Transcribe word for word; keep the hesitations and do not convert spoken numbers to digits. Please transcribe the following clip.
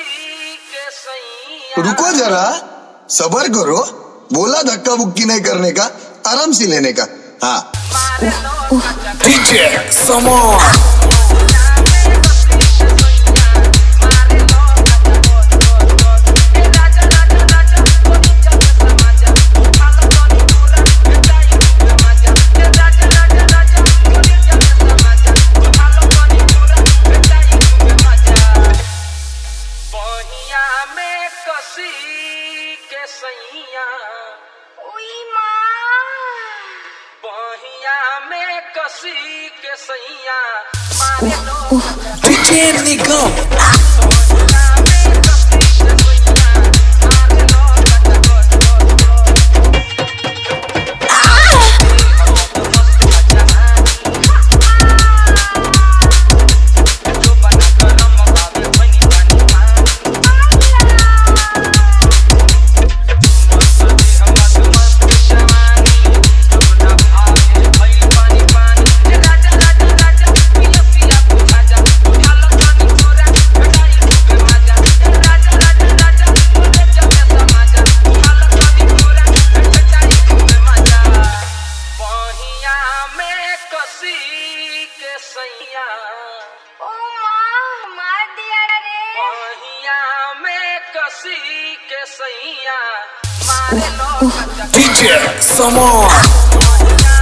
रुको जरा, सबर करो। बोला धक्का बुक्की नहीं करने का, आराम से लेने का। हाँ डीजे समर कसी के सैया मारे लो डीजे निगम के सैया मारे लो डीजे समर